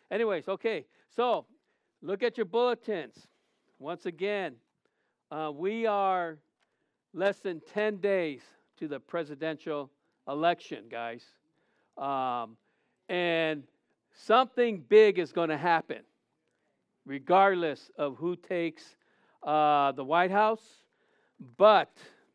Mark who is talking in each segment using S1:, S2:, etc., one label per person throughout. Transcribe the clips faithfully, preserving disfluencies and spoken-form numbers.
S1: Anyways, okay. So look at your bulletins. Once again, uh, we are less than ten days to the presidential election, guys. Um, and something big is going to happen, regardless of who takes uh, the White House. But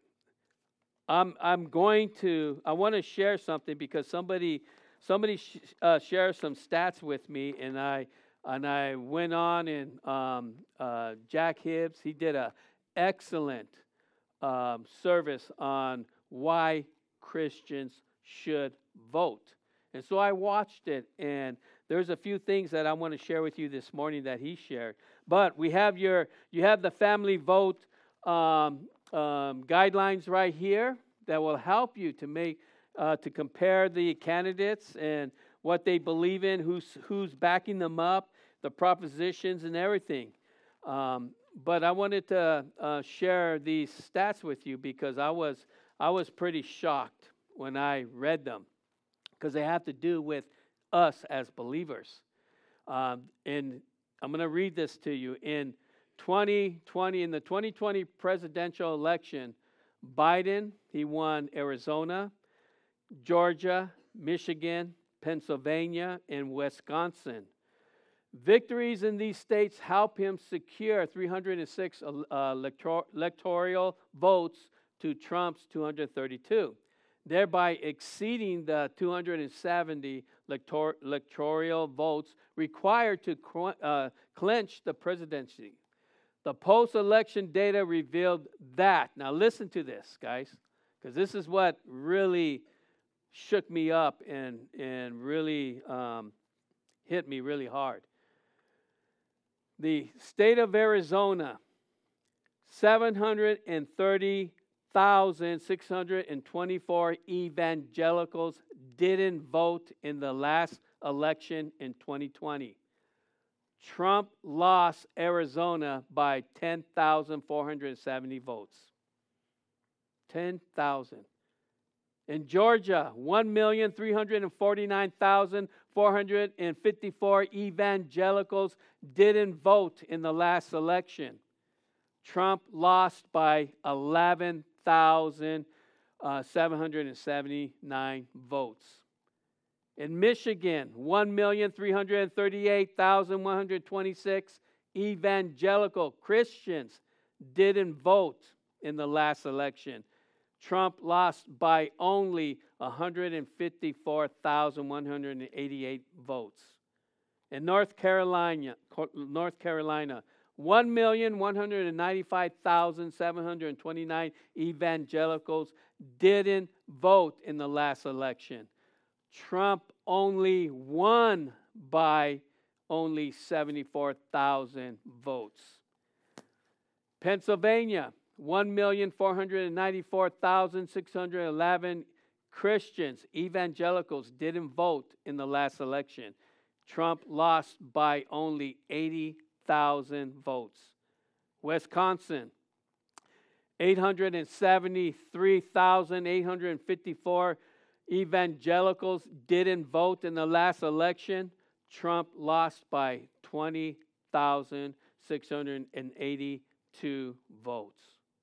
S1: I'm I'm going to I want to share something because somebody somebody sh- uh, shared some stats with me, and I and I went on and um, uh, Jack Hibbs, he did a excellent um, service on why Christians should vote. And so I watched it, and there's a few things that I want to share with you this morning that he shared. But we have your you have the family vote um, um, guidelines right here that will help you to make uh, to compare the candidates and what they believe in, who's who's backing them up, the propositions and everything. Um, but I wanted to uh, share these stats with you because I was I was pretty shocked when I read them, because they have to do with us as believers. Um, and I'm going to read this to you. In twenty twenty, in the twenty twenty presidential election, Biden, he won Arizona, Georgia, Michigan, Pennsylvania, and Wisconsin. Victories in these states help him secure three hundred six uh, elector- electoral votes to Trump's two hundred thirty-two, thereby exceeding the two hundred seventy elector- electoral votes required to cr- uh, clinch the presidency. The post-election data revealed that. Now listen to this, guys, because this is what really shook me up and, and really um, hit me really hard. The state of Arizona, seven hundred thirty thousand six hundred twenty-four evangelicals didn't vote in the last election in twenty twenty. Trump lost Arizona by ten thousand four hundred seventy votes. ten thousand. In Georgia, one million three hundred forty-nine thousand four hundred fifty-four evangelicals didn't vote in the last election. Trump lost by eleven thousand seven hundred seventy-nine votes. In Michigan, one million three hundred thirty-eight thousand one hundred twenty-six evangelical Christians didn't vote in the last election. Trump lost by only one hundred fifty-four thousand one hundred eighty-eight votes. In North Carolina, North Carolina, one million one hundred ninety-five thousand seven hundred twenty-nine evangelicals didn't vote in the last election. Trump only won by only seventy-four thousand votes. Pennsylvania, one million four hundred ninety-four thousand six hundred eleven Christians, evangelicals, didn't vote in the last election. Trump lost by only eighty thousand votes. Wisconsin, eight hundred seventy-three thousand eight hundred fifty-four evangelicals didn't vote in the last election. Trump lost by twenty thousand six hundred eighty-two votes.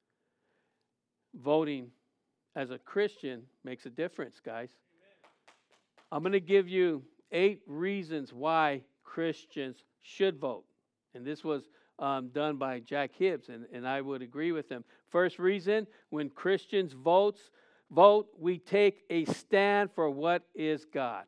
S1: Voting as a Christian makes a difference, guys. I'm going to give you eight reasons why Christians should vote. And this was um, done by Jack Hibbs, and, and I would agree with him. First reason, when Christians votes, vote, we take a stand for what is God.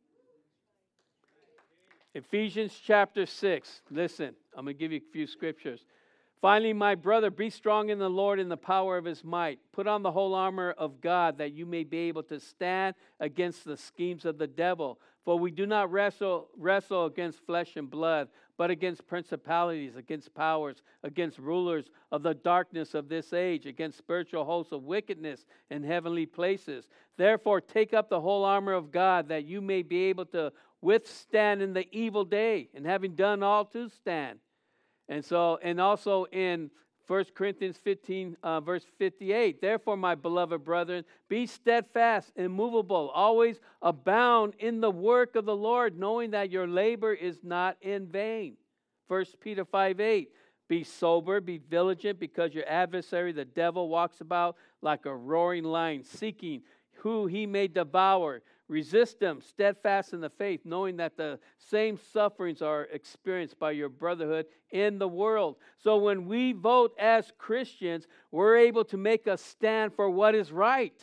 S1: Ephesians chapter six. Listen, I'm going to give you a few scriptures. Finally, my brother, be strong in the Lord in the power of his might. Put on the whole armor of God that you may be able to stand against the schemes of the devil. For we do not wrestle, wrestle against flesh and blood, but against principalities, against powers, against rulers of the darkness of this age, against spiritual hosts of wickedness in heavenly places. Therefore, take up the whole armor of God that you may be able to withstand in the evil day, and having done all to stand. And so, and also in First Corinthians fifteen, uh, verse fifty-eight. Therefore, my beloved brethren, be steadfast, immovable, always abound in the work of the Lord, knowing that your labor is not in vain. First Peter five eight. Be sober, be vigilant, because your adversary, the devil, walks about like a roaring lion, seeking who he may devour. Resist them, steadfast in the faith, knowing that the same sufferings are experienced by your brotherhood in the world. So when we vote as Christians, we're able to make a stand for what is right.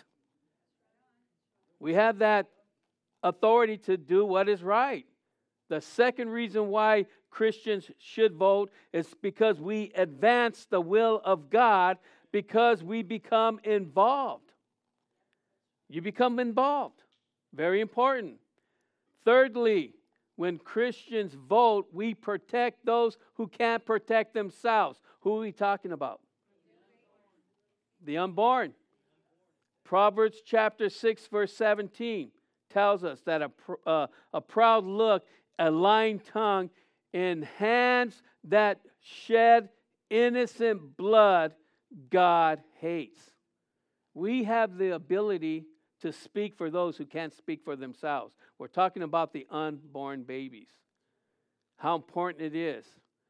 S1: We have that authority to do what is right. The second reason why Christians should vote is because we advance the will of God, because we become involved. You become involved. Very important. Thirdly, when Christians vote, we protect those who can't protect themselves. Who are we talking about? The unborn. Proverbs chapter six, verse seventeen tells us that a, uh, a proud look, a lying tongue, and hands that shed innocent blood, God hates. We have the ability to speak for those who can't speak for themselves. We're talking about the unborn babies. How important it is.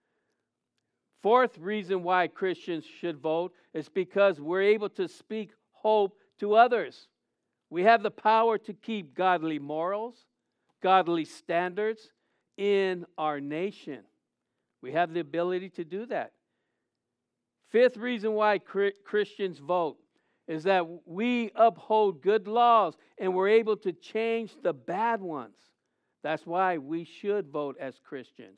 S1: Fourth reason why Christians should vote is because we're able to speak hope to others. We have the power to keep godly morals, godly standards in our nation. We have the ability to do that. Fifth reason why Christians vote is that we uphold good laws and we're able to change the bad ones. That's why we should vote as Christians.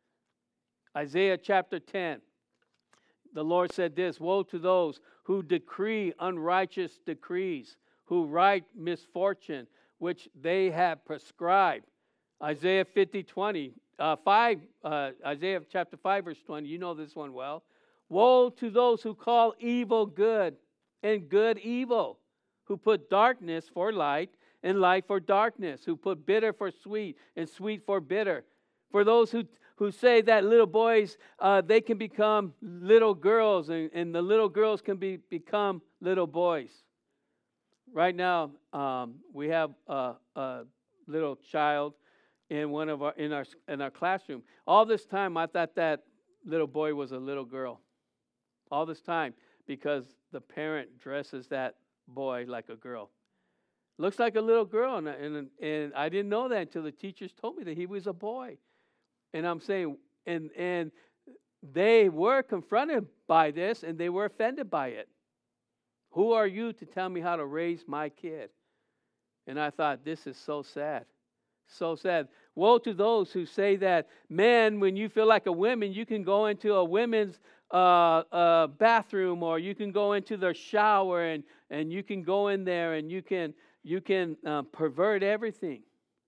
S1: Isaiah chapter ten, the Lord said this, woe to those who decree unrighteous decrees, who write misfortune, which they have prescribed. Isaiah fifty, twenty, uh, five, uh, Isaiah chapter five, verse twenty, you know this one well. Woe to those who call evil good and good evil, who put darkness for light and light for darkness, who put bitter for sweet and sweet for bitter. For those who, who say that little boys, uh, they can become little girls, and, and the little girls can be, become little boys. Right now, um, we have a, a little child in one of our in our in our classroom. All this time, I thought that little boy was a little girl. All this time, because the parent dresses that boy like a girl. Looks like a little girl, and, and, and I didn't know that until the teachers told me that he was a boy. And I'm saying, and, and they were confronted by this, and they were offended by it. Who are you to tell me how to raise my kid? And I thought, this is so sad. So sad. Woe to those who say that, men, when you feel like a woman, you can go into a women's uh, uh, bathroom, or you can go into their shower, and, and you can go in there and you can you can uh, pervert everything.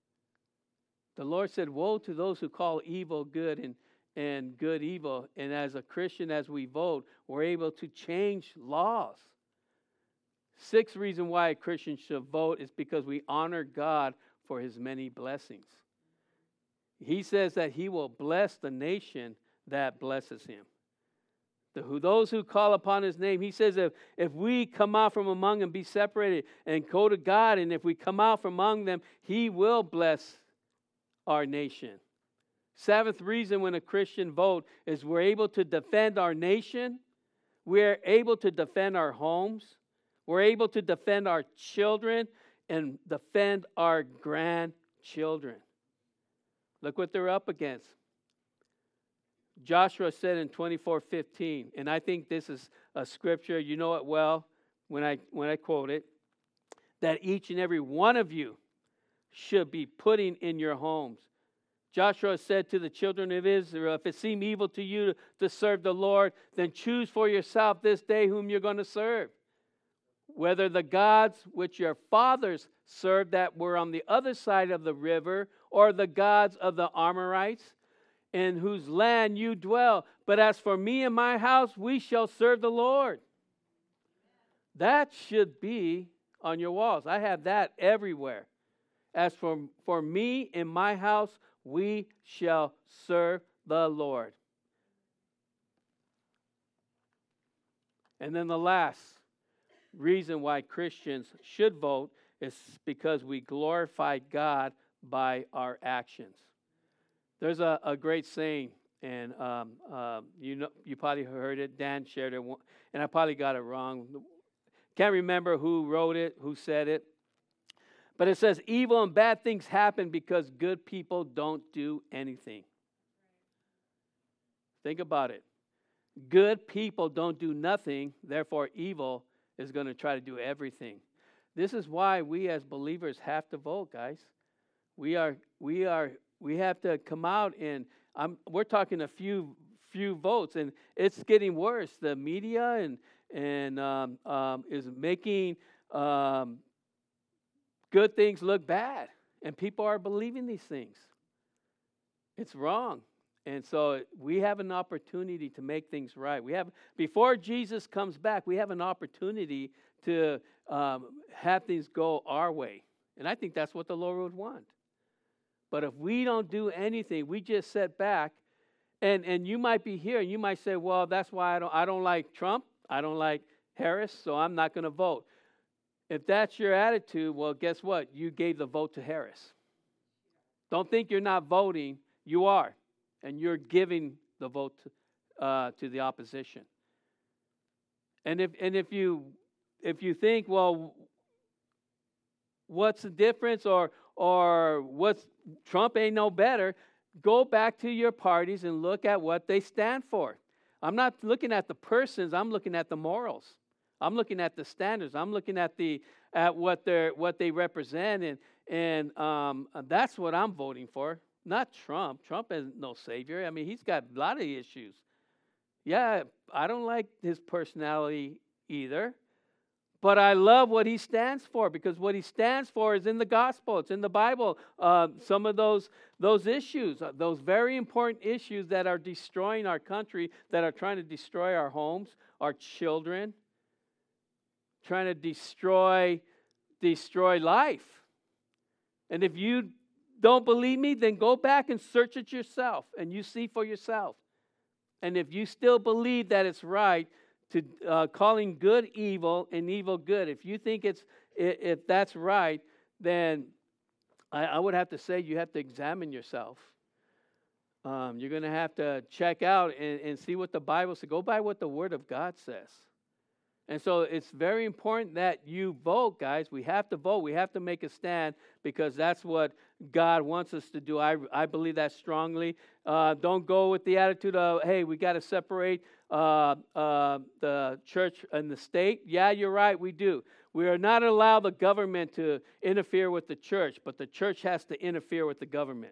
S1: The Lord said, woe to those who call evil good and, and good evil. And as a Christian, as we vote, we're able to change laws. Sixth reason why a Christian should vote is because we honor God for his many blessings. He says that he will bless the nation that blesses him. The, who, those who call upon his name, he says if, if we come out from among them, be separated, and go to God, and if we come out from among them, he will bless our nation. Seventh reason when a Christian vote is we're able to defend our nation. We're able to defend our homes. We're able to defend our children and defend our grandchildren. Look what they're up against. Joshua said in twenty-four fifteen, and I think this is a scripture, you know it well when I when I quote it, that each and every one of you should be putting in your homes. Joshua said to the children of Israel, if it seem evil to you to, to serve the Lord, then choose for yourself this day whom you're going to serve. Whether the gods which your fathers served that were on the other side of the river, or the gods of the Amorites, in whose land you dwell. But as for me and my house, we shall serve the Lord. That should be on your walls. I have that everywhere. As for, for me and my house, we shall serve the Lord. And then the last reason why Christians should vote is because we glorify God by our actions. There's a, a great saying, and um, uh, you know, you probably heard it. Dan shared it, and I probably got it wrong. Can't remember who wrote it, who said it. But it says, evil and bad things happen because good people don't do anything. Think about it. Good people don't do nothing, therefore evil is going to try to do everything. This is why we as believers have to vote, guys. We are we are we have to come out and I'm we're talking a few few votes, and it's getting worse. The media and and um, um, is making um, good things look bad, and people are believing these things. It's wrong. And so we have an opportunity to make things right. We have, before Jesus comes back, we have an opportunity to um, have things go our way. And I think that's what the Lord would want. But if we don't do anything, we just sit back, and, and you might be here, and you might say, well, that's why I don't I don't like Trump, I don't like Harris, so I'm not going to vote. If that's your attitude, well, guess what? You gave the vote to Harris. Don't think you're not voting. You are. And you're giving the vote to, uh, to the opposition. And if and if you if you think, well, what's the difference, or or what's Trump ain't no better, go back to your parties and look at what they stand for. I'm not looking at the persons. I'm looking at the morals. I'm looking at the standards. I'm looking at the at what they what they represent, and and um, that's what I'm voting for. Not Trump. Trump is no savior. I mean, he's got a lot of issues. Yeah, I don't like his personality either, but I love what he stands for, because what he stands for is in the gospel. It's in the Bible. Uh, some of those those issues, uh, those very important issues that are destroying our country, that are trying to destroy our homes, our children, trying to destroy destroy life. And if you don't believe me, then go back and search it yourself, and you see for yourself. And if you still believe that it's right to uh, calling good evil and evil good, if you think it's if that's right, then I, I would have to say you have to examine yourself. Um, you're going to have to check out and, and see what the Bible says. Go by what the Word of God says. And so it's very important that you vote, guys. We have to vote. We have to make a stand, because that's what God wants us to do. I, I believe that strongly. Uh, don't go with the attitude of, hey, we got to separate uh, uh, the church and the state. Yeah, you're right, we do. We are not allowed the government to interfere with the church, but the church has to interfere with the government.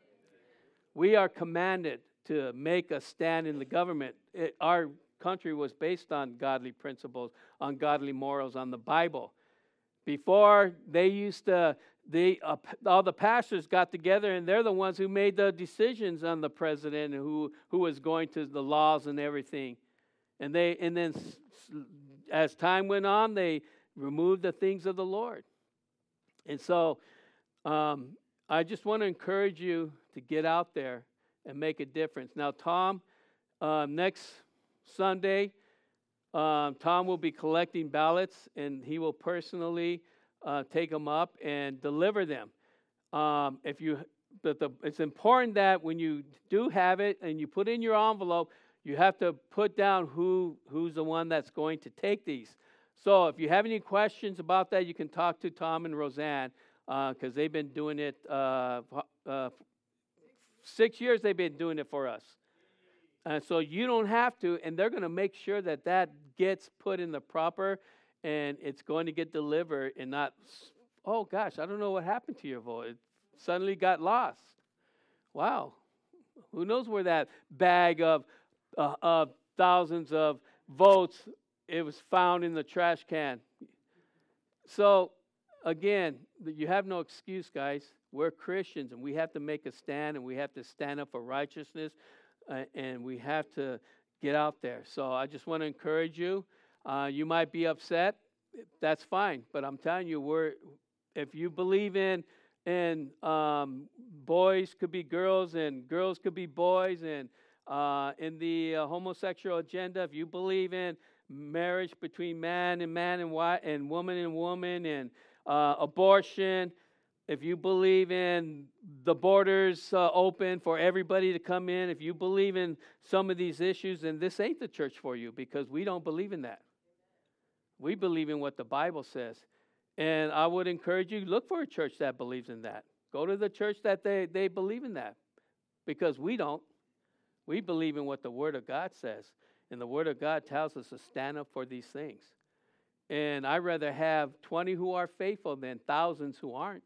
S1: We are commanded to make a stand in the government. It, our country was based on godly principles, on godly morals, on the Bible. Before, they used to, they uh, all the pastors got together, and they're the ones who made the decisions on the president and who who was going to the laws and everything. And they and then as time went on, they removed the things of the Lord. And so, um, I just want to encourage you to get out there and make a difference. Now, Tom, uh, next Sunday, um, Tom will be collecting ballots, and he will personally uh, take them up and deliver them. Um, if you, but the, it's important that when you do have it and you put in your envelope, you have to put down who who's the one that's going to take these. So if you have any questions about that, you can talk to Tom and Roseanne, because uh, they've been doing it uh, uh, six years. They've been doing it for us. And so you don't have to, and they're going to make sure that that gets put in the proper, and it's going to get delivered, and not, oh gosh, I don't know what happened to your vote. It suddenly got lost. Wow. Who knows where that bag of, uh, of thousands of votes, it was found in the trash can. So, again, you have no excuse, guys. We're Christians, and we have to make a stand, and we have to stand up for righteousness. Uh, and we have to get out there. So I just want to encourage you. Uh, you might be upset. That's fine. But I'm telling you, we're, if you believe in, in um, boys could be girls and girls could be boys, and uh, in the uh, homosexual agenda, if you believe in marriage between man and man and wi- and woman and woman, and uh, abortion, if you believe in the borders uh, open for everybody to come in, if you believe in some of these issues, then this ain't the church for you, because we don't believe in that. We believe in what the Bible says. And I would encourage you, look for a church that believes in that. Go to the church that they, they believe in that, because we don't. We believe in what the Word of God says. And the Word of God tells us to stand up for these things. And I'd rather have twenty who are faithful than thousands who aren't.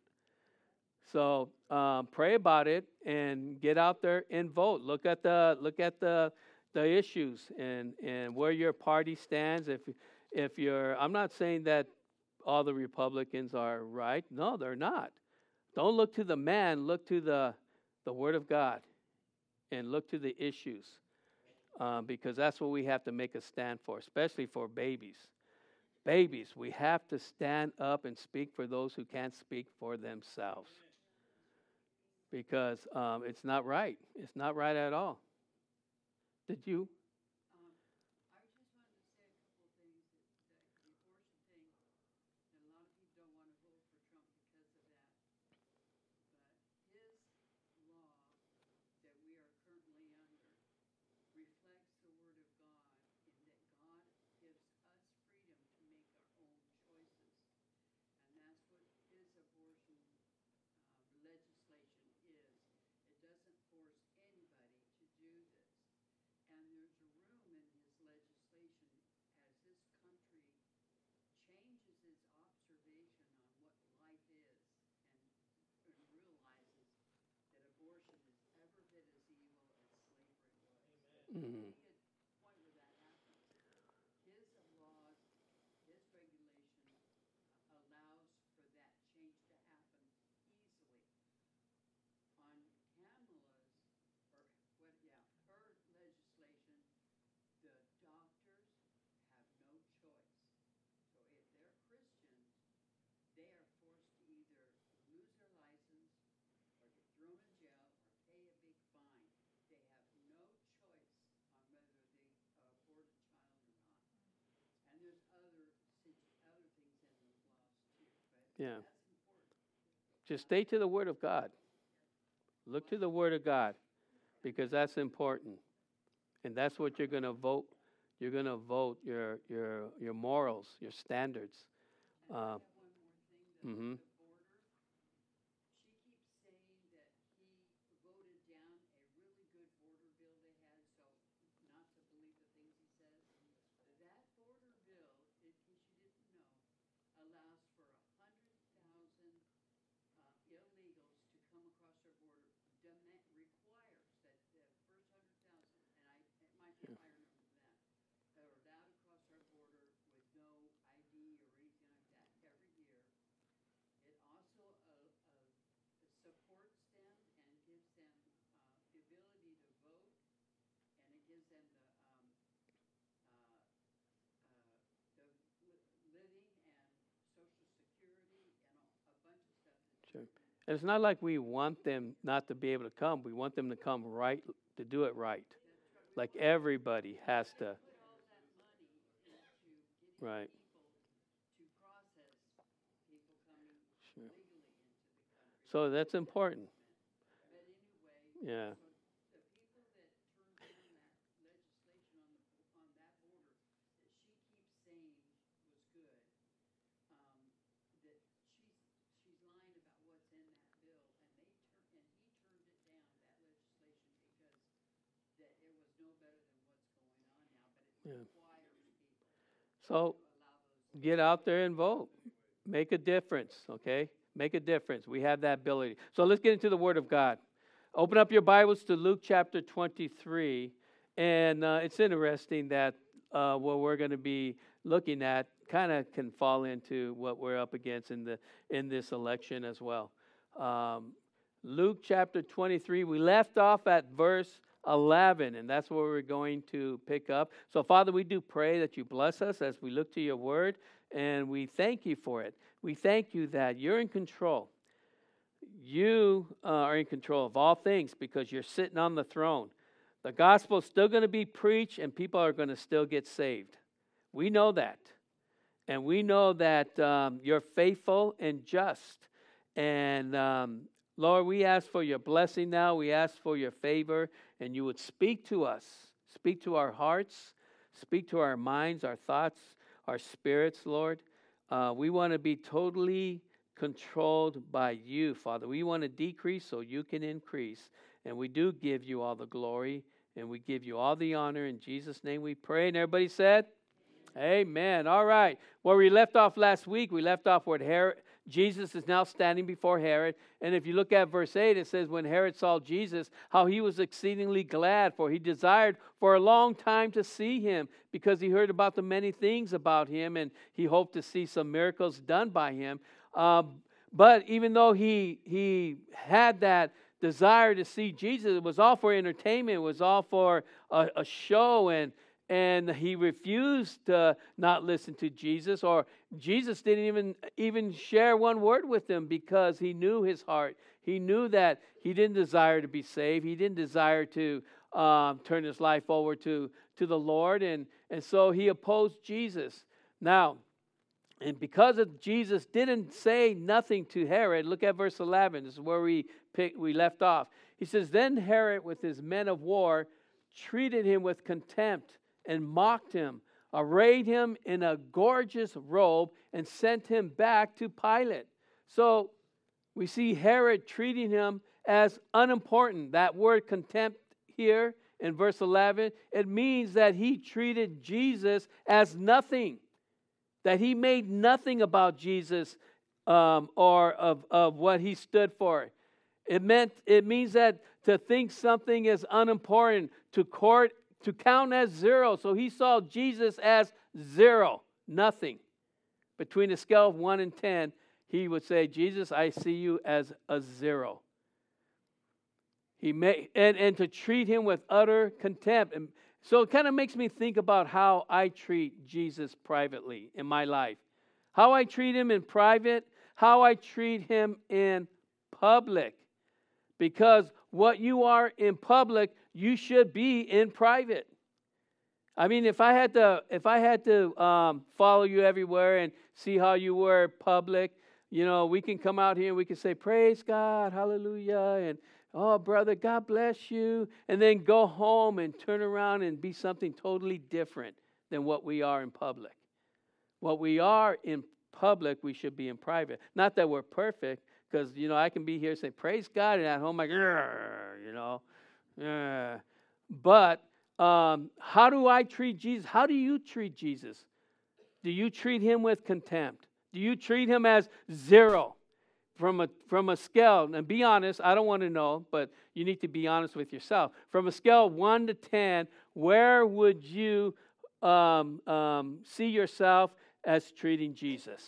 S1: So um, pray about it and get out there and vote. Look at the look at the the issues and, and where your party stands. If if you're, I'm not saying that all the Republicans are right. No, they're not. Don't look to the man. Look to the the Word of God, and look to the issues, uh, because that's what we have to make a stand for, especially for babies. Babies, we have to stand up and speak for those who can't speak for themselves. Because um, it's not right. It's not right at all. Did you?
S2: Um, I just wanted to say a couple of things. That, that the abortion thing, and a lot of people don't want to vote for Trump because of that. But his law that we are currently under reflects the Word of God, in that God gives us freedom to make our own choices. And that's what his abortion uh, legislation is. It doesn't force anybody to do this. And there's a room in his legislation as this country changes its observation on what life is, and, and realizes that abortion is every bit as evil as slavery was.
S1: Mm-hmm.
S2: There'll be a point where that happens. His laws, his regulation uh, allows for that change to happen easily. On Kamala's, or what, yeah, her legislation, the doctors have no choice. So if they're Christians, they are forced to either lose their license or get thrown in jail or pay a big fine. They have no choice on whether they uh, abort a child or not. And there's other other things in those laws too, but
S1: Yeah.
S2: that's important.
S1: Just stay to the Word of God. Look to the Word of God, because that's important. And that's what you're going to vote. You're going to vote your your your morals, your standards.
S2: And I
S1: Uh,
S2: have one more thing, the,
S1: mm-hmm.
S2: the border. She keeps saying that he voted down a really good border bill they had, so not to believe the things he says. That border bill, in case you didn't know, allows for a hundred thousand uh, illegals to come across our border. Demand, requires that the first hundred thousand, and I it might be a higher number than that, that are allowed to cross our border with no I D or anything like that every year. It also uh, uh, supports them and gives them uh, the ability to vote, and it gives them the um, uh, uh, the li- living and social security and a, a bunch of stuff. That's
S1: Sure.
S2: written.
S1: And it's not like we want them not to be able to come. We want them to come right, to do it right. Like everybody has to.
S2: Put all that money into getting
S1: Right.
S2: people to process people coming
S1: Sure.
S2: legally into the country.
S1: So that's important.
S2: But anyway,
S1: Yeah.
S2: so the people that turned down that legislation on the on that border that she keeps saying was good, um, that she's she's lying about what's in that bill, and they turn and he turned it down, that legislation, because that it was no better than what's going on now, but it
S1: Yeah.
S2: requires people
S1: So
S2: to allow those.
S1: get out there and vote. Make a difference, okay? Make a difference. We have that ability. So let's get into the Word of God. Open up your Bibles to Luke chapter twenty-three. And uh, it's interesting that uh, what we're going to be looking at kind of can fall into what we're up against in the in this election as well. Um, Luke chapter twenty-three, we left off at verse eleven, and that's where we're going to pick up. So, Father, we do pray that you bless us as we look to your word, and we thank you for it. We thank you that you're in control. You uh, are in control of all things because you're sitting on the throne. The gospel is still going to be preached, and people are going to still get saved. We know that. And we know that um, you're faithful and just. And um, Lord, we ask for your blessing now. We ask for your favor, and you would speak to us, speak to our hearts, speak to our minds, our thoughts, our spirits, Lord. Uh, we want to be totally controlled by you, Father. We want to decrease so you can increase. And we do give you all the glory, and we give you all the honor. In Jesus' name we pray. And everybody said, amen. All right. Where we left off last week, we left off where Herod, Jesus is now standing before Herod. And if you look at verse eight, it says, when Herod saw Jesus, how he was exceedingly glad, for he desired for a long time to see him, because he heard about the many things about him, and he hoped to see some miracles done by him. Uh, but even though he he had that desire to see Jesus, it was all for entertainment. It was all for a, a show, and and he refused to not listen to Jesus, or Jesus didn't even even share one word with him, because he knew his heart. He knew that he didn't desire to be saved. He didn't desire to um, turn his life over to to the Lord, and and so he opposed Jesus. Now, and because of Jesus didn't say nothing to Herod, look at verse eleven. This is where we pick, we left off. He says, then Herod with his men of war treated him with contempt and mocked him, arrayed him in a gorgeous robe, and sent him back to Pilate. So we see Herod treating him as unimportant. That word contempt here in verse eleven, it means that he treated Jesus as nothing. That he made nothing about Jesus um, or of, of what he stood for. It meant it means that to think something is unimportant, to court, to count as zero. So he saw Jesus as zero, nothing. Between a scale of one and ten, he would say, Jesus, I see you as a zero. He may, and, and to treat him with utter contempt. And so it kind of makes me think about how I treat Jesus privately in my life. How I treat him in private, how I treat him in public. Because what you are in public, you should be in private. I mean, if I had to, if I had to um, follow you everywhere and see how you were public, you know, we can come out here and we can say, praise God, hallelujah, and oh, brother, God bless you, and then go home and turn around and be something totally different than what we are in public. What we are in public, we should be in private. Not that we're perfect, because, you know, I can be here and say, praise God, and at home, like, you know. Argh. But um, how do I treat Jesus? How do you treat Jesus? Do you treat him with contempt? Do you treat him as zero? From a from a scale, and be honest, I don't want to know, but you need to be honest with yourself. From a scale of one to ten, where would you um, um, see yourself as treating Jesus?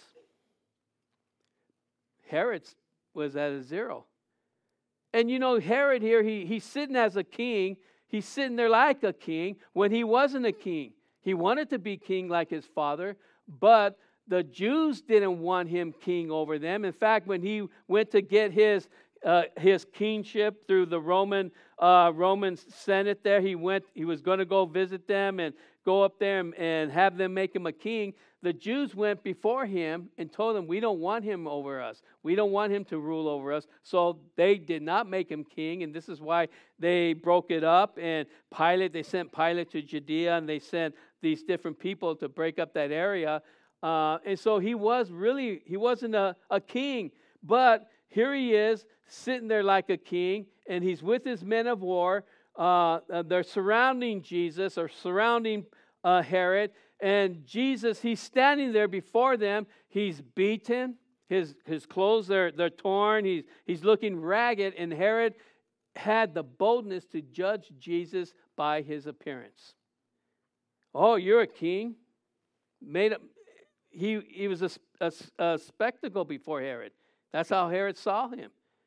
S1: Herod was at a zero. And you know, Herod here, he, he's sitting as a king. He's sitting there like a king when he wasn't a king. He wanted to be king like his father, but the Jews didn't want him king over them. In fact, when he went to get his uh, his kingship through the Roman uh, Roman Senate, there he went. He was going to go visit them and go up there and, and have them make him a king. The Jews went before him and told him, "We don't want him over us. We don't want him to rule over us." So they did not make him king, and this is why they broke it up. And Pilate, they sent Pilate to Judea, and they sent these different people to break up that area. Uh, and so he was really, he wasn't a, a king, but here he is sitting there like a king, and he's with his men of war. Uh, they're surrounding Jesus or surrounding uh, Herod, and Jesus, he's standing there before them. He's beaten, his his clothes are they're torn. He's he's looking ragged, and Herod had the boldness to judge Jesus by his appearance. Oh, you're a king, made up. He, he was a, a, a spectacle before Herod. That's how Herod saw him.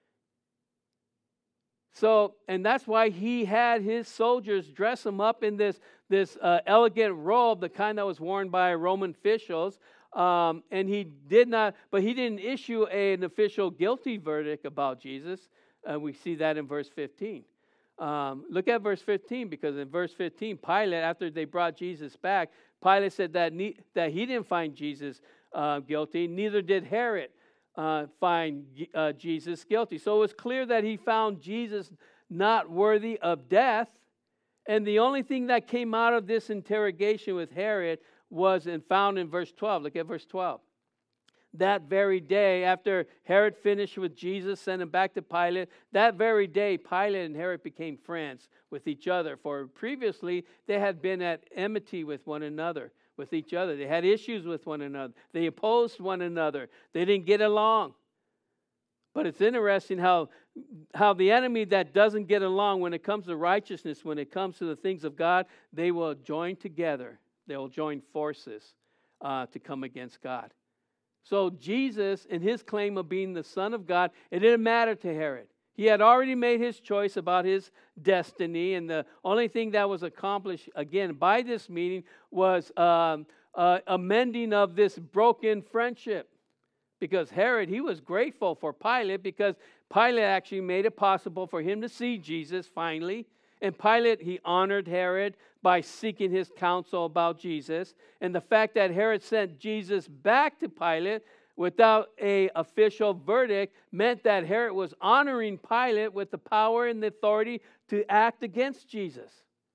S1: So, and that's why he had his soldiers dress him up in this, this uh, elegant robe, the kind that was worn by Roman officials. Um, and he did not, but he didn't issue a, an official guilty verdict about Jesus. Uh, we see that in verse fifteen. Um, look at verse fifteen, because in verse fifteen, Pilate, after they brought Jesus back, Pilate said that, ne- that he didn't find Jesus uh, guilty, neither did Herod uh, find uh, Jesus guilty. So it was clear that he found Jesus not worthy of death. And the only thing that came out of this interrogation with Herod was and found in verse twelve. Look at verse twelve. That very day, after Herod finished with Jesus, sent him back to Pilate, that very day, Pilate and Herod became friends with each other. For previously, they had been at enmity with one another, with each other. They had issues with one another. They opposed one another. They didn't get along. But it's interesting how, how the enemy that doesn't get along when it comes to righteousness, when it comes to the things of God, they will join together. They will join forces uh, to come against God. So Jesus, in his claim of being the Son of God, it didn't matter to Herod. He had already made his choice about his destiny, and the only thing that was accomplished, again, by this meeting was um, uh, a mending of this broken friendship. Because Herod, he was grateful for Pilate because Pilate actually made it possible for him to see Jesus finally. And Pilate, he honored Herod by seeking his counsel about Jesus. And the fact that Herod sent Jesus back to Pilate without an official verdict meant that Herod was honoring Pilate with the power and the authority to act against Jesus.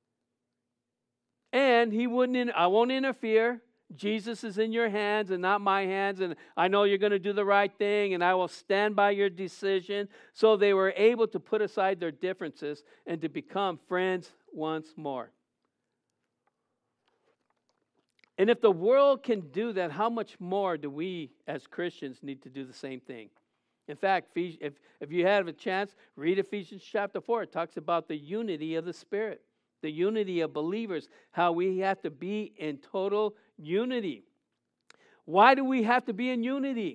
S1: And he wouldn't, I won't interfere. Jesus is in your hands and not my hands, and I know you're going to do the right thing, and I will stand by your decision. So they were able to put aside their differences and to become friends once more. And if the world can do that, how much more do we as Christians need to do the same thing? In fact, if, if you have a chance, read Ephesians chapter four. It talks about the unity of the Spirit, the unity of believers, how we have to be in total unity. Why do we have to be in unity?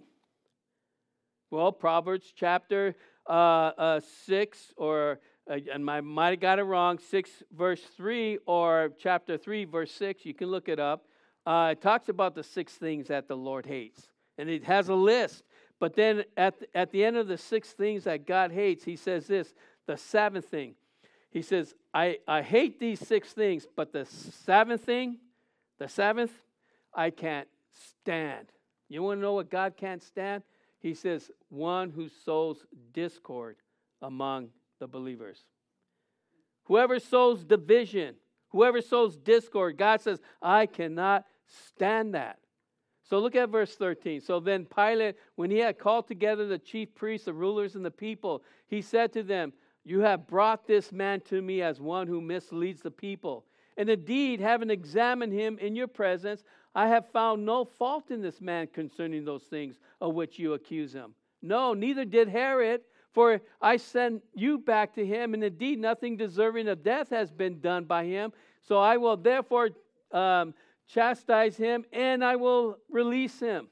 S1: Well, Proverbs chapter uh, uh, six, or uh, and I might have got it wrong, six verse three, or chapter three verse six. You can look it up. Uh, it talks about the six things that the Lord hates, and it has a list. But then at the, at the end of the six things that God hates, He says this: the seventh thing. He says, I, I hate these six things, but the seventh thing, the seventh, I can't stand. You want to know what God can't stand? He says, one who sows discord among the believers. Whoever sows division, whoever sows discord, God says, I cannot stand that. So look at verse thirteen. So then Pilate, when he had called together the chief priests, the rulers, and the people, he said to them, you have brought this man to me as one who misleads the people. And indeed, having examined him in your presence, I have found no fault in this man concerning those things of which you accuse him. No, neither did Herod, for I sent you back to him, and indeed nothing deserving of death has been done by him. So I will therefore um, chastise him, and I will release him.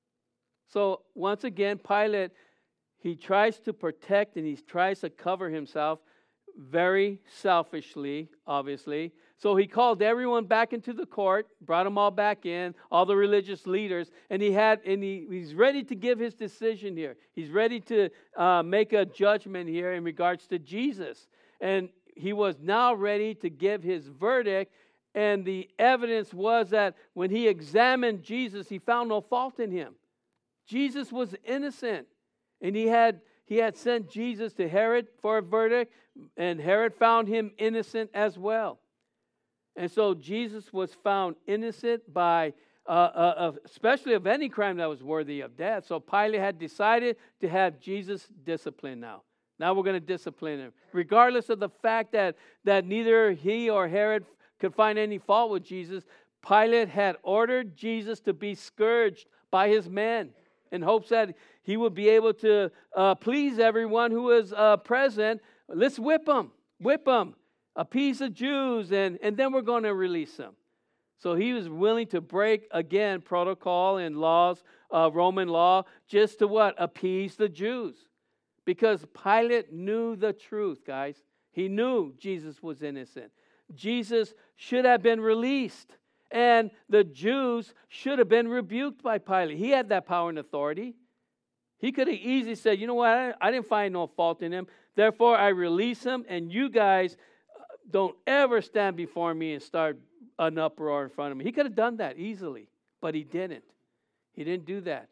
S1: So once again, Pilate, he tries to protect and he tries to cover himself very selfishly, obviously. So he called everyone back into the court, brought them all back in, all the religious leaders, and he had, and he, he's ready to give his decision here. He's ready to uh, make a judgment here in regards to Jesus. And he was now ready to give his verdict, and the evidence was that when he examined Jesus, he found no fault in him. Jesus was innocent. And he had he had sent Jesus to Herod for a verdict, and Herod found him innocent as well. And so Jesus was found innocent by, uh, uh, of, especially of any crime that was worthy of death. So Pilate had decided to have Jesus disciplined now. Now we're going to discipline him. Regardless of the fact that, that neither he or Herod could find any fault with Jesus, Pilate had ordered Jesus to be scourged by his men in hopes that he would be able to uh, please everyone who was uh, present. Let's whip him, whip him, appease the Jews, and, and then we're going to release him. So he was willing to break, again, protocol and laws, uh, Roman law, just to what? Appease the Jews. Because Pilate knew the truth, guys. He knew Jesus was innocent. Jesus should have been released. And the Jews should have been rebuked by Pilate. He had that power and authority. He could have easily said, you know what, I didn't find no fault in him. Therefore, I release him, and you guys don't ever stand before me and start an uproar in front of me. He could have done that easily, but he didn't. He didn't do that.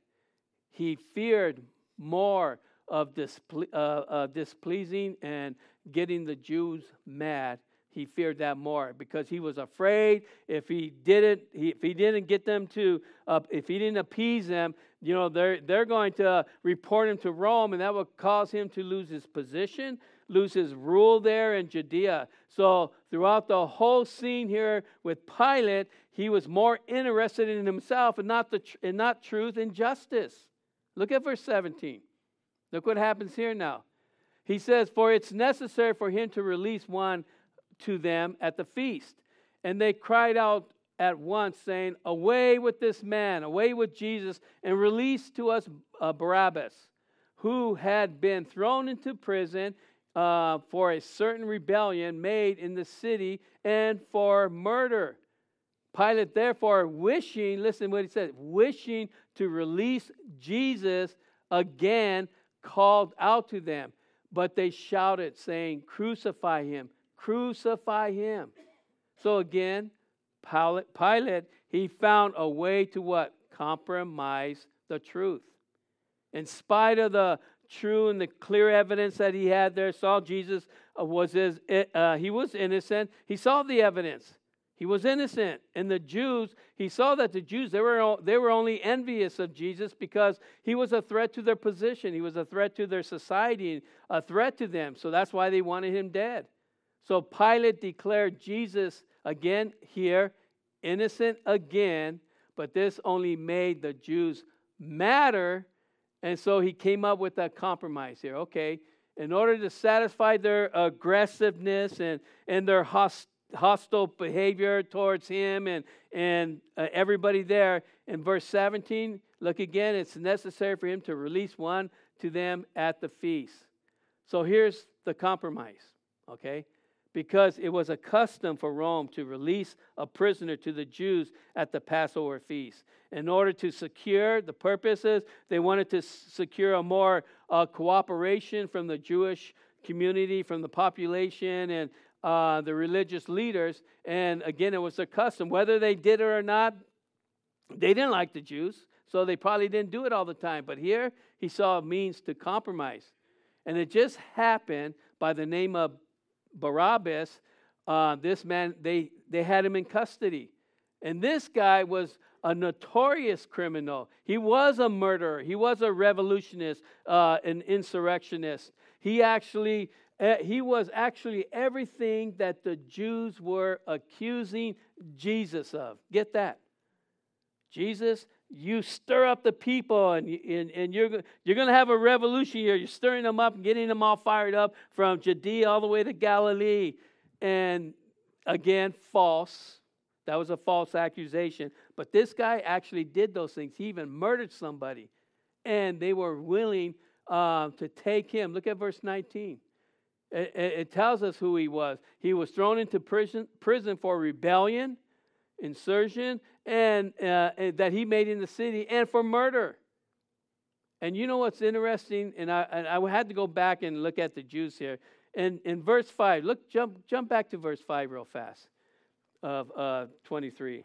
S1: He feared more of disple- uh, uh, displeasing and getting the Jews mad. He feared that more because he was afraid if he didn't, he, if he didn't get them to, uh, if he didn't appease them, you know, they're they're going to report him to Rome, and that would cause him to lose his position, lose his rule there in Judea. So throughout the whole scene here with Pilate, he was more interested in himself and not the tr- and not truth and justice. Look at verse seventeen. Look what happens here now. He says, "For it's necessary for him to release one to them at the feast." And they cried out at once, saying, "Away with this man, away with Jesus, and release to us uh, Barabbas, who had been thrown into prison uh, for a certain rebellion made in the city and for murder." Pilate, therefore, wishing, listen what he said, wishing to release Jesus again, called out to them. But they shouted, saying, "Crucify him, crucify him." So again, Pilate, Pilate, he found a way to what? Compromise the truth. In spite of the true and the clear evidence that he had there, saw Jesus uh, was his, uh, he was innocent. He saw the evidence. He was innocent. And the Jews, he saw that the Jews, they were, they were only envious of Jesus because he was a threat to their position. He was a threat to their society, a threat to them. So that's why they wanted him dead. So Pilate declared Jesus again here, innocent again, but this only made the Jews madder, and so he came up with a compromise here. Okay, in order to satisfy their aggressiveness and, and their host, hostile behavior towards him and, and uh, everybody there, in verse seventeen, look again, it's necessary for him to release one to them at the feast. So here's the compromise, okay? Because it was a custom for Rome to release a prisoner to the Jews at the Passover feast. In order to secure the purposes, they wanted to secure a more uh, cooperation from the Jewish community, from the population, and uh, the religious leaders. And again, it was a custom. Whether they did it or not, they didn't like the Jews, so they probably didn't do it all the time. But here, he saw a means to compromise. And it just happened by the name of Barabbas, uh, this man, they, they had him in custody. And this guy was a notorious criminal. He was a murderer. He was a revolutionist, uh, an insurrectionist. He actually, uh, he was actually everything that the Jews were accusing Jesus of. Get that? Jesus, you stir up the people, and, and, and you're, you're going to have a revolution here. You're stirring them up and getting them all fired up from Judea all the way to Galilee. And again, false. That was a false accusation. But this guy actually did those things. He even murdered somebody. And they were willing uh, to take him. Look at verse nineteen. It, it, it tells us who he was. He was thrown into prison, prison for rebellion, insurrection, and uh, that he made in the city, and for murder. And you know what's interesting? And I, and I had to go back and look at the Jews here. And in verse five, look, jump, jump back to verse five real fast of uh, twenty-three.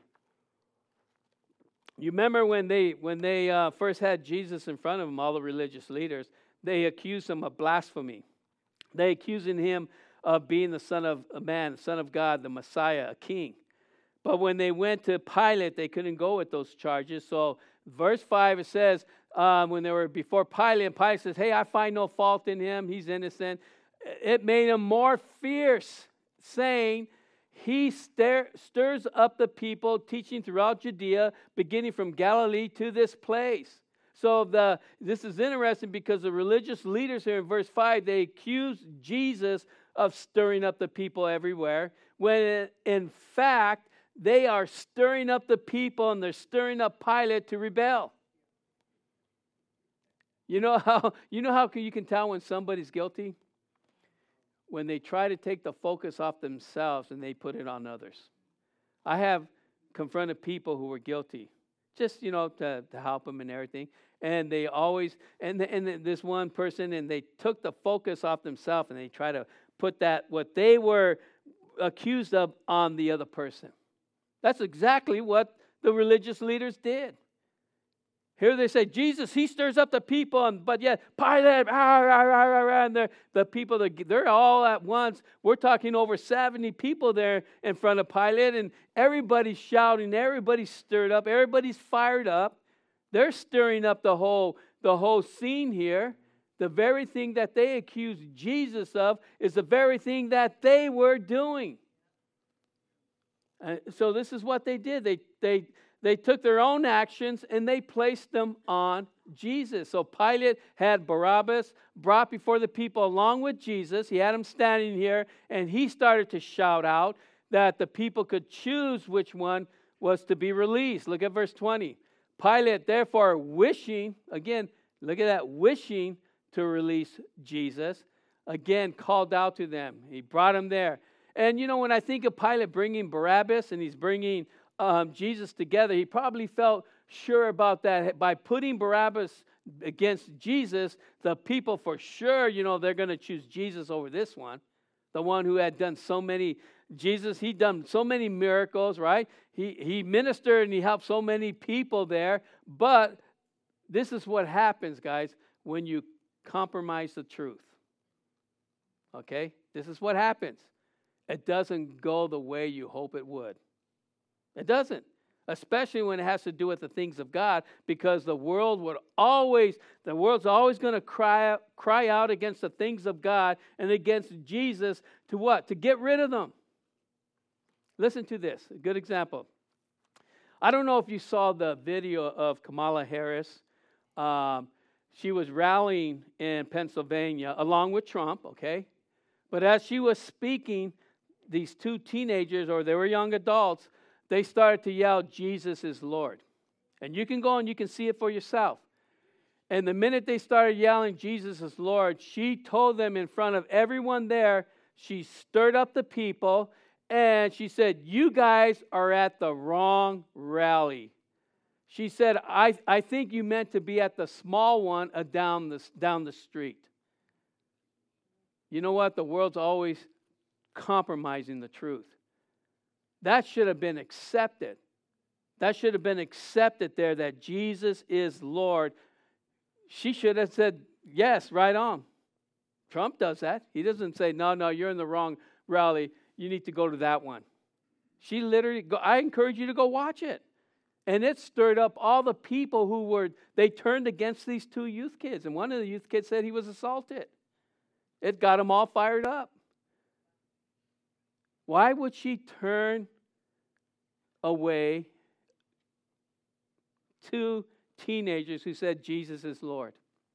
S1: You remember when they when they uh, first had Jesus in front of them, all the religious leaders, they accused him of blasphemy. They accusing him of being the Son of a man, Son of God, the Messiah, a king. But when they went to Pilate, they couldn't go with those charges. So verse five, it says, um, when they were before Pilate, and Pilate says, hey, I find no fault in him. He's innocent. It made him more fierce, saying, he stir, stirs up the people, teaching throughout Judea, beginning from Galilee to this place. So the this is interesting because the religious leaders here in verse five, they accuse Jesus of stirring up the people everywhere, when in fact, they are stirring up the people, and they're stirring up Pilate to rebel. You know how you know how you can tell when somebody's guilty? When they try to take the focus off themselves and they put it on others. I have confronted people who were guilty, just, you know, to, to help them and everything. And they always, and, the, and the, this one person, and they took the focus off themselves, and they try to put that, what they were accused of, on the other person. That's exactly what the religious leaders did. Here they say, Jesus, he stirs up the people, and, but yet, Pilate, ah, rah, rah, rah, rah, and they're, the people, they're all at once. We're talking over seventy people there in front of Pilate, and everybody's shouting, everybody's stirred up, everybody's fired up. They're stirring up the whole, the whole scene here. The very thing that they accused Jesus of is the very thing that they were doing. Uh, so this is what they did. They, they, They took their own actions and they placed them on Jesus. So Pilate had Barabbas brought before the people along with Jesus. He had him standing here, and he started to shout out that the people could choose which one was to be released. Look at verse twenty. Pilate, therefore, wishing, again, look at that, wishing to release Jesus, again called out to them. He brought him there. And, you know, when I think of Pilate bringing Barabbas and he's bringing Um, Jesus together, he probably felt sure about that. By putting Barabbas against Jesus, the people for sure, you know, they're going to choose Jesus over this one. The one who had done so many, Jesus, he done so many miracles, right? He, he ministered and he helped so many people there. But this is what happens, guys, when you compromise the truth. Okay? This is what happens. It doesn't go the way you hope it would. It doesn't, especially when it has to do with the things of God, because the world would always, the world's always going to cry out, cry out against the things of God and against Jesus to what? To get rid of them. Listen to this, a good example. I don't know if you saw the video of Kamala Harris. Um, she was rallying in Pennsylvania along with Trump, okay? But as she was speaking, these two teenagers, or they were young adults, they started to yell, Jesus is Lord. And you can go and you can see it for yourself. And the minute they started yelling, Jesus is Lord, she told them in front of everyone there, she stirred up the people, and she said, you guys are at the wrong rally. She said, I, I think you meant to be at the small one uh, down, the, down the street. You know what? The world's always compromising the truth. That should have been accepted. That should have been accepted there, that Jesus is Lord. She should have said, yes, right on. Trump does that. He doesn't say, no, no, you're in the wrong rally. You need to go to that one. She literally, go, I encourage you to go watch it. And it stirred up all the people who were, they turned against these two youth kids. And one of the youth kids said he was assaulted. It got them all fired up. Why would she turn away two teenagers who said Jesus is Lord?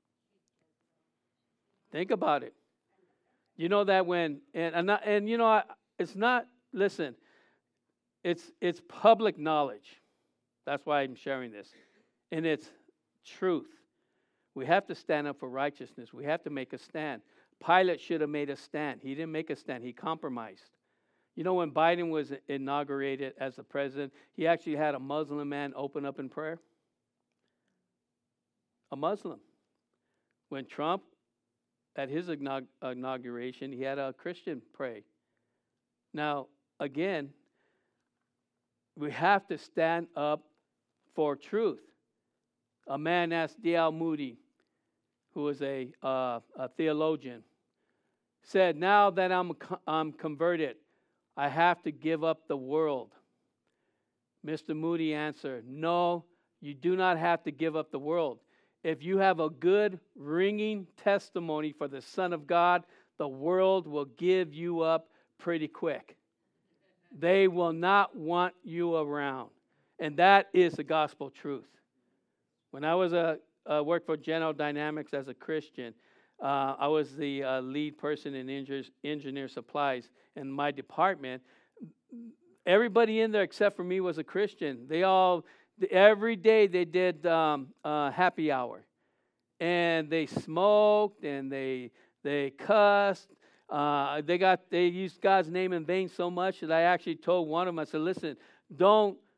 S1: Think about it. You know that when, and and, not, and you know, I, it's not, listen, it's it's public knowledge. That's why I'm sharing this. And it's truth. We have to stand up for righteousness. We have to make a stand. Pilate should have made a stand. He didn't make a stand. He compromised. You know, when Biden was inaugurated as the president, he actually had a Muslim man open up in prayer. A Muslim. When Trump, at his inauguration, he had a Christian pray. Now, again, we have to stand up for truth. A man asked D L Moody, who was a, uh, a theologian, said, now that I'm, I'm converted, I have to give up the world. Mister Moody answered, no, you do not have to give up the world. If you have a good, ringing testimony for the Son of God, the world will give you up pretty quick. They will not want you around. And that is the gospel truth. When I was a, uh, worked for General Dynamics as a Christian, uh, I was the uh, lead person in engineer, engineer supplies in my department. Everybody in there except for me was a Christian. They all, every day they did um, uh, happy hour. And they smoked and they they cussed. Uh, they got they used God's name in vain so much that I actually told one of them, I said, listen, don't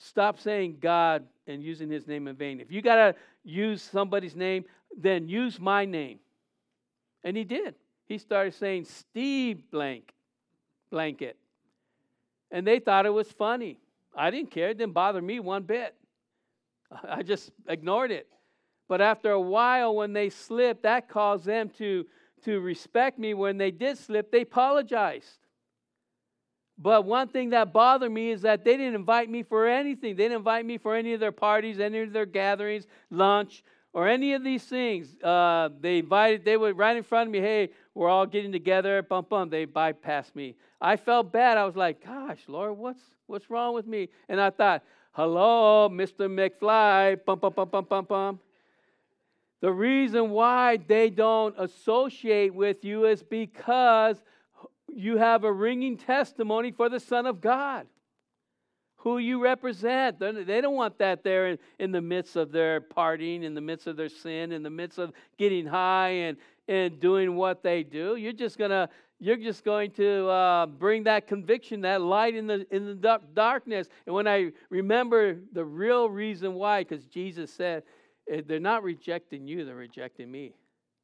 S1: stop saying God and using his name in vain. If you got to use somebody's name, then use my name. And he did. He started saying Steve blank, blanket. And they thought it was funny. I didn't care. It didn't bother me one bit. I just ignored it. But after a while, when they slipped, that caused them to, to respect me. When they did slip, they apologized. But one thing that bothered me is that they didn't invite me for anything. They didn't invite me for any of their parties, any of their gatherings, lunch, or any of these things. Uh, they invited, they were right in front of me, hey, we're all getting together, bum, bum. They bypassed me. I felt bad. I was like, gosh, Lord, what's what's wrong with me? And I thought, hello, Mister McFly, bum, bum, bum, bum, bum, bum. The reason why they don't associate with you is because you have a ringing testimony for the Son of God, who you represent. They don't want that there in, in the midst of their partying, in the midst of their sin, in the midst of getting high and, and doing what they do. You're just gonna, you're just going to uh, bring that conviction, that light in the in the darkness. And when I remember the real reason why, because Jesus said, they're not rejecting you, they're rejecting me.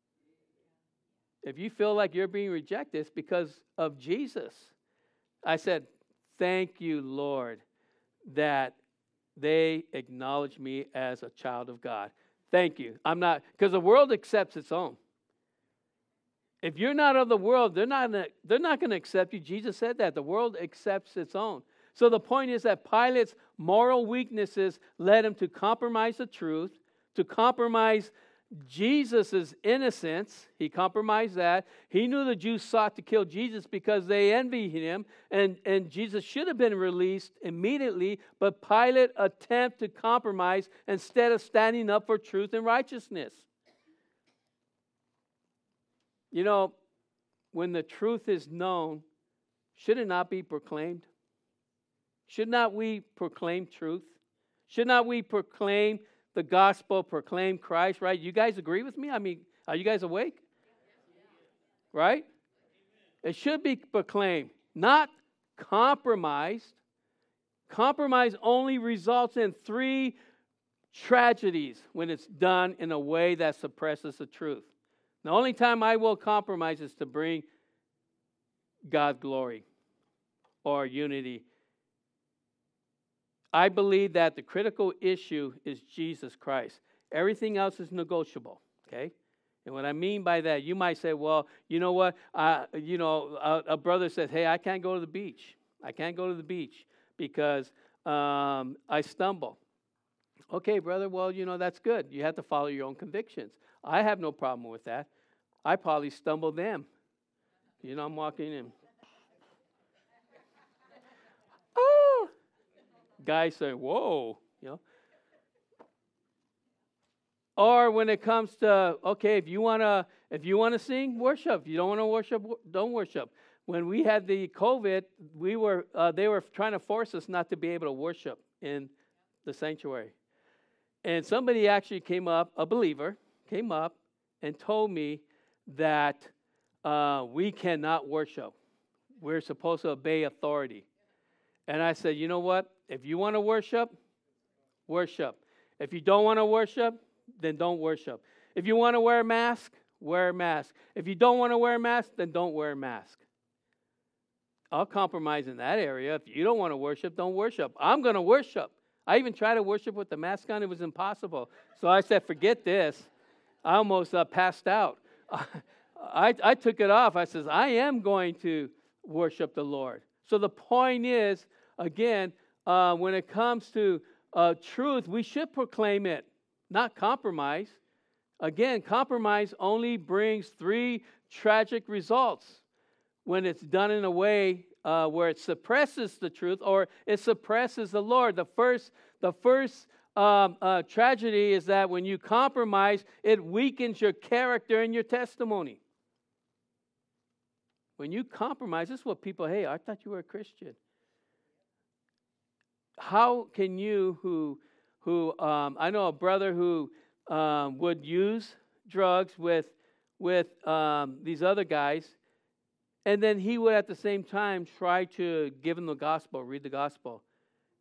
S1: If you feel like you're being rejected, it's because of Jesus. I said, thank you, Lord, that they acknowledge me as a child of God. Thank you. I'm not, because the world accepts its own. If you're not of the world, they're not, they're not going to accept you. Jesus said that. The world accepts its own. So the point is that Pilate's moral weaknesses led him to compromise the truth, to compromise Jesus' innocence. He compromised that. He knew the Jews sought to kill Jesus because they envied him, and, and Jesus should have been released immediately, but Pilate attempted to compromise instead of standing up for truth and righteousness. You know, when the truth is known, should it not be proclaimed? Should not we proclaim truth? Should not we proclaim the gospel, proclaim Christ, right? You guys agree with me? I mean, are you guys awake? Right? It should be proclaimed, not compromised. Compromise only results in three tragedies when it's done in a way that suppresses the truth. The only time I will compromise is to bring God glory or unity. I believe that the critical issue is Jesus Christ. Everything else is negotiable, okay? And what I mean by that, you might say, well, you know what? Uh, you know, a, a brother says, hey, I can't go to the beach. I can't go to the beach because um, I stumble. Okay, brother, well, you know, that's good. You have to follow your own convictions. I have no problem with that. I probably stumble them. You know, I'm walking in. Oh! Guys say, whoa, you know. Or when it comes to, okay, if you wanna, if you wanna sing, worship. If you don't wanna worship, don't worship. When we had the COVID, we were, uh, they were trying to force us not to be able to worship in the sanctuary. And somebody actually came up, a believer, came up and told me that uh, we cannot worship. We're supposed to obey authority. And I said, you know what? If you want to worship, worship. If you don't want to worship, then don't worship. If you want to wear a mask, wear a mask. If you don't want to wear a mask, then don't wear a mask. I'll compromise in that area. If you don't want to worship, don't worship. I'm going to worship. I even tried to worship with the mask on. It was impossible. So I said, forget this. I almost uh, passed out. I, I took it off. I says, I am going to worship the Lord. So the point is, again, uh, when it comes to uh, truth, we should proclaim it, not compromise. Again, compromise only brings three tragic results when it's done in a way uh, where it suppresses the truth or it suppresses the Lord. The first, the first um, uh, tragedy is that when you compromise, it weakens your character and your testimony. When you compromise, this is what people, hey, I thought you were a Christian. How can you, who, who um, I know a brother who um, would use drugs with, with um, these other guys, and then he would at the same time try to give them the gospel, read the gospel.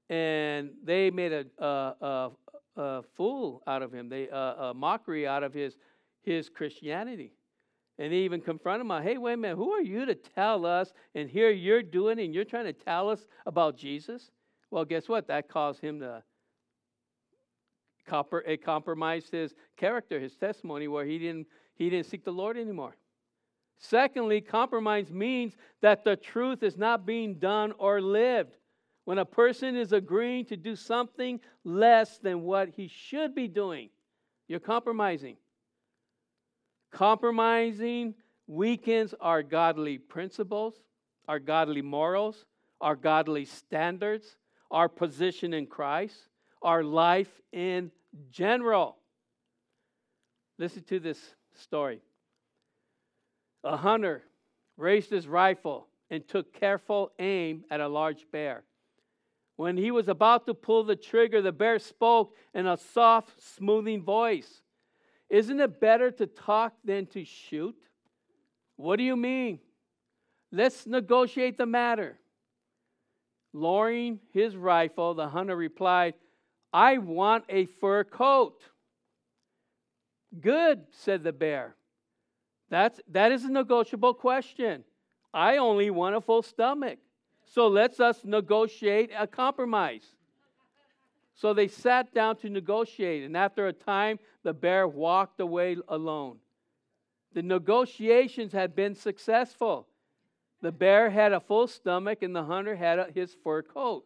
S1: and they made a, a, a, a fool out of him. They uh, a mockery out of his his Christianity. And they even confronted him. Hey, wait a minute, who are you to tell us? And here you're doing it, and you're trying to tell us about Jesus? Well, guess what? That caused him to comp- it compromised his character, his testimony, where he didn't he didn't seek the Lord anymore. Secondly, compromise means that the truth is not being done or lived. When a person is agreeing to do something less than what he should be doing, you're compromising. Compromising weakens our godly principles, our godly morals, our godly standards, our position in Christ, our life in general. Listen to this story. A hunter raised his rifle and took careful aim at a large bear. When he was about to pull the trigger, the bear spoke in a soft, smoothing voice. Isn't it better to talk than to shoot? What do you mean? Let's negotiate the matter. Lowering his rifle, the hunter replied, I want a fur coat. Good, said the bear. That's, that is a negotiable question. I only want a full stomach. So let's us negotiate a compromise. So they sat down to negotiate, and after a time, the bear walked away alone. The negotiations had been successful. The bear had a full stomach, and the hunter had a, his fur coat.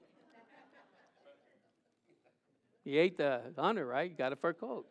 S1: He ate the hunter, right? He got a fur coat.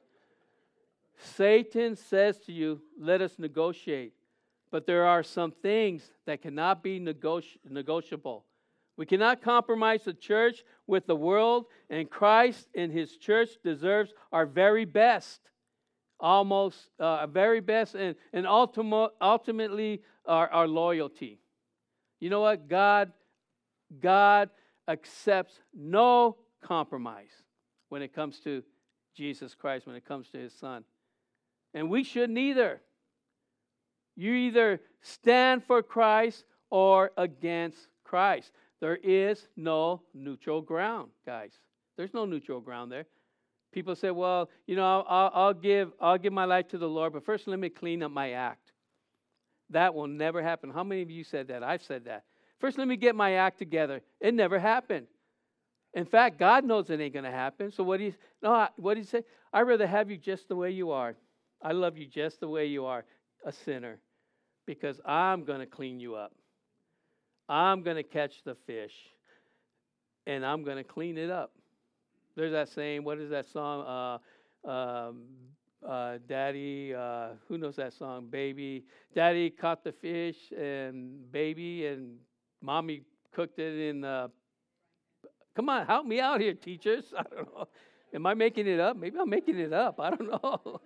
S1: Satan says to you, let us negotiate. But there are some things that cannot be negoti- negotiable. We cannot compromise the church with the world, and Christ and his church deserves our very best. Almost uh, our very best, and, and ultima- ultimately our, our loyalty. You know what? God, God accepts no compromise when it comes to Jesus Christ, when it comes to his Son. And we shouldn't either. You either stand for Christ or against Christ. There is no neutral ground, guys. There's no neutral ground there. People say, well, you know, I'll, I'll, I'll give I'll give my life to the Lord, but first let me clean up my act. That will never happen. How many of you said that? I've said that. First, let me get my act together. It never happened. In fact, God knows it ain't going to happen. So what do you, no, what do you say? I'd rather have you just the way you are. I love you just the way you are, a sinner, because I'm going to clean you up. I'm going to catch the fish, and I'm going to clean it up. There's that saying, what is that song? Uh, um, uh, Daddy, uh, who knows that song? Baby, Daddy caught the fish, and baby, and Mommy cooked it in the... Come on, help me out here, teachers. I don't know. Am I making it up? Maybe I'm making it up. I don't know.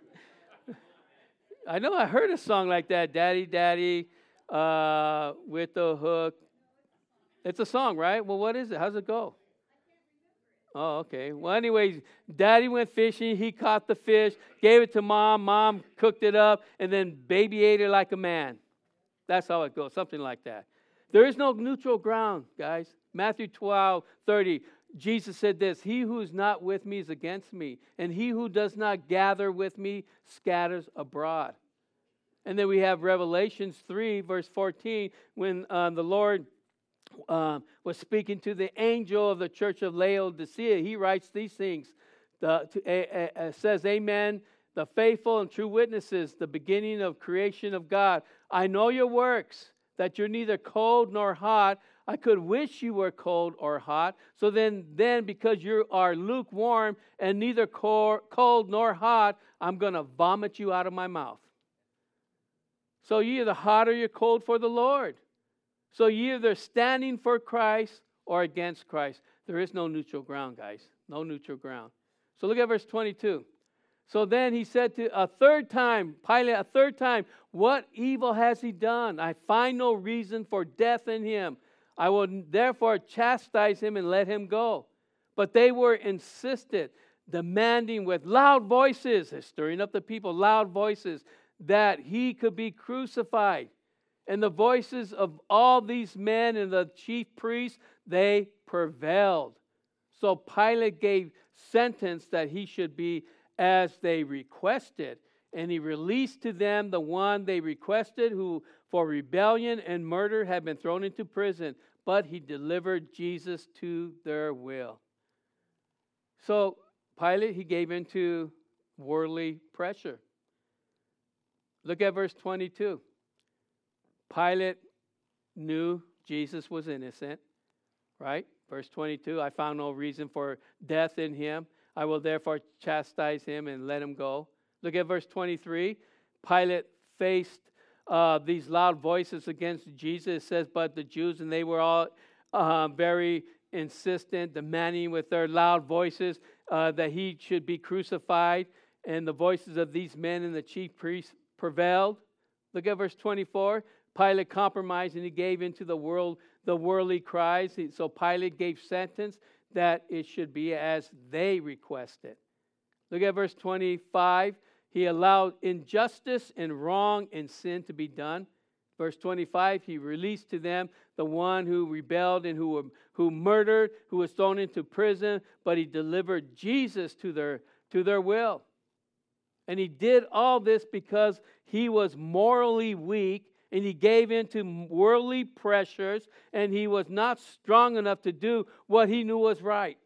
S1: I know I heard a song like that, Daddy, Daddy, uh, with the hook. It's a song, right? Well, what is it? How's it go? Oh, okay. Well, anyways, Daddy went fishing. He caught the fish, gave it to Mom. Mom cooked it up, and then baby ate it like a man. That's how it goes, something like that. There is no neutral ground, guys. Matthew twelve thirty. Jesus said this, he who is not with me is against me, and he who does not gather with me scatters abroad. And then we have Revelations three, verse fourteen, when uh, the Lord uh, was speaking to the angel of the church of Laodicea. He writes these things. The, to, uh, uh, says, Amen, the faithful and true witnesses, the beginning of creation of God. I know your works, that you're neither cold nor hot. I could wish you were cold or hot. So then, then because you are lukewarm and neither cold nor hot, I'm going to vomit you out of my mouth. So you're either hot or you're cold for the Lord. So you're either standing for Christ or against Christ. There is no neutral ground, guys. No neutral ground. So look at verse twenty-two. So then he said to a third time, Pilate, a third time, what evil has he done? I find no reason for death in him. I will therefore chastise him and let him go. But they were insistent, demanding with loud voices, stirring up the people, loud voices, that he could be crucified. And the voices of all these men and the chief priests, they prevailed. So Pilate gave sentence that he should be as they requested. And he released to them the one they requested, who for rebellion and murder had been thrown into prison. But he delivered Jesus to their will. So Pilate, he gave into worldly pressure. Look at verse twenty-two. Pilate knew Jesus was innocent, right? Verse twenty-two, I found no reason for death in him. I will therefore chastise him and let him go. Look at verse twenty-three. Pilate faced uh, these loud voices against Jesus. It says, but the Jews, and they were all uh, very insistent, demanding with their loud voices uh, that he should be crucified. And the voices of these men and the chief priests prevailed. Look at verse twenty-four. Pilate compromised and he gave into the world the worldly cries. So Pilate gave sentence that it should be as they requested. Look at verse twenty-five. He allowed injustice and wrong and sin to be done. Verse twenty-five, he released to them the one who rebelled and who, who murdered, who was thrown into prison, but he delivered Jesus to their, to their will. And he did all this because he was morally weak, and he gave in to worldly pressures, and he was not strong enough to do what he knew was right.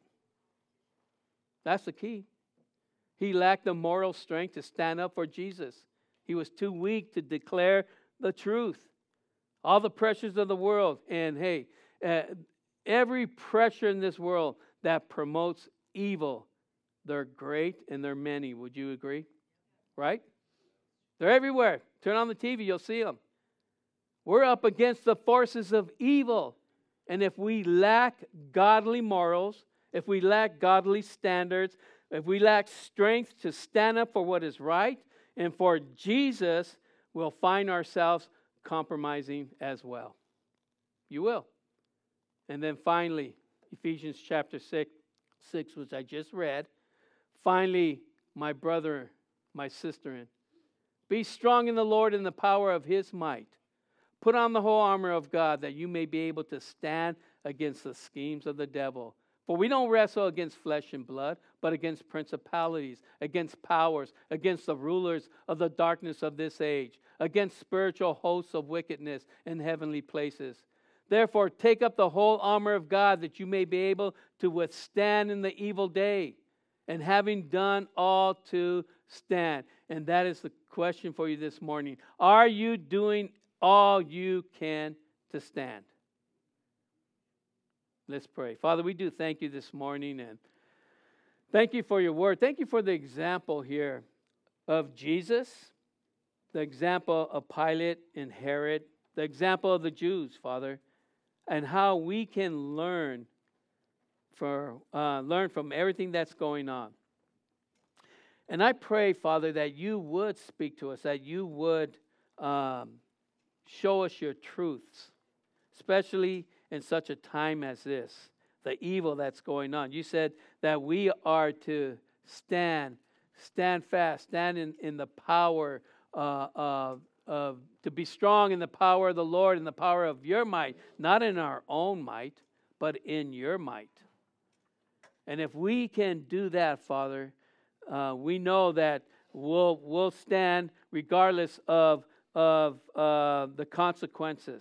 S1: That's the key. He lacked the moral strength to stand up for Jesus. He was too weak to declare the truth. All the pressures of the world, and hey, uh, every pressure in this world that promotes evil, they're great and they're many. Would you agree? Right? They're everywhere. Turn on the T V, you'll see them. We're up against the forces of evil. And if we lack godly morals, if we lack godly standards, if we lack strength to stand up for what is right and for Jesus, we'll find ourselves compromising as well. You will. And then finally, Ephesians chapter six, six, which I just read. Finally, my brother, my sister, be strong in the Lord and the power of his might. Put on the whole armor of God that you may be able to stand against the schemes of the devil. For we don't wrestle against flesh and blood, but against principalities, against powers, against the rulers of the darkness of this age, against spiritual hosts of wickedness in heavenly places. Therefore, take up the whole armor of God that you may be able to withstand in the evil day, and having done all to stand. And that is the question for you this morning. Are you doing all you can to stand? Let's pray. Father, we do thank you this morning, and thank you for your word. Thank you for the example here of Jesus, the example of Pilate and Herod, the example of the Jews, Father, and how we can learn for uh, learn from everything that's going on. And I pray, Father, that you would speak to us, that you would um, show us your truths, especially in such a time as this, the evil that's going on. You said that we are to stand, stand fast, stand in, in the power uh, of, of, to be strong in the power of the Lord and the power of your might, not in our own might, but in your might. And if we can do that, Father, uh, we know that we'll, we'll stand regardless of, of uh, the consequences.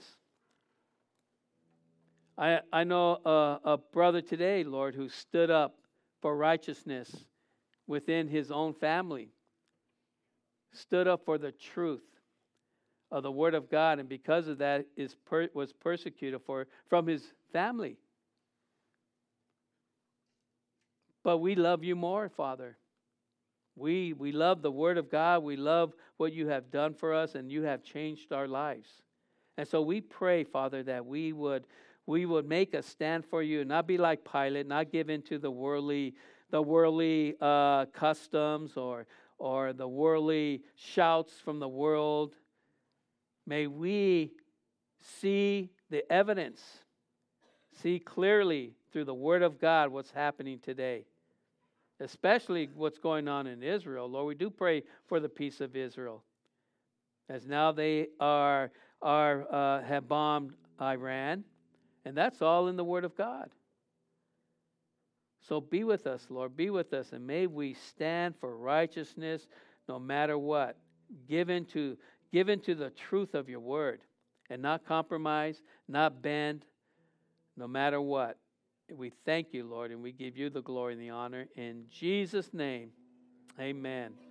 S1: I, I know a, a brother today, Lord, who stood up for righteousness within his own family, stood up for the truth of the Word of God, and because of that is per, was persecuted for from his family. But we love you more, Father. We, we love the Word of God. We love what you have done for us, and you have changed our lives. And so we pray, Father, that we would we would make a stand for you, not be like Pilate, not give in to the worldly, the worldly uh, customs or or the worldly shouts from the world. May we see the evidence, see clearly through the Word of God what's happening today, especially what's going on in Israel. Lord, we do pray for the peace of Israel, as now they are are uh, have bombed Iran. And that's all in the Word of God. So be with us, Lord. Be with us, and may we stand for righteousness no matter what. Given to, given to the truth of your word, and not compromise, not bend, no matter what. We thank you, Lord, and we give you the glory and the honor. In Jesus' name, amen.